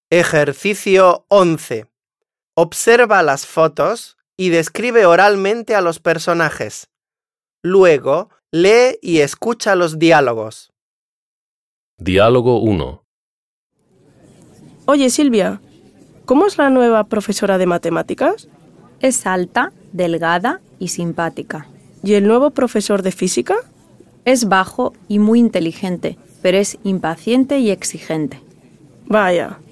Ejercicio 11. Observa las fotos y describe oralmente a los personajes. Luego, lee y escucha los diálogos. Diálogo 1. Oye, Silvia, ¿cómo es la nueva profesora de matemáticas? Es alta, delgada y simpática. ¿Y el nuevo profesor de física? Es bajo y muy inteligente, pero es impaciente y exigente. Vaya,